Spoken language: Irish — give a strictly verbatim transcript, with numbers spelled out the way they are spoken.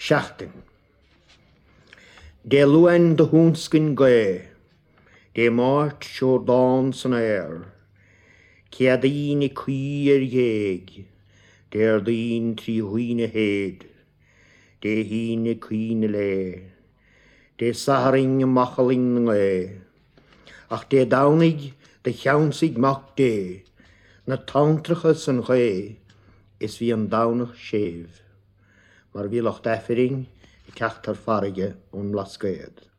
Seachtain. De luan de húnscin goe, de mát seo dán san air, ceadín i cuir dhéig, der dín trí huine héad, de hín i cuine le, de saharing y machaling le, ach de dawnig de chiawnsig mach de, na tauntrachas yn chwe, is fi yn dawnach sef. Mae'r filach deffering i cachtar ffarige o'n lasgoed.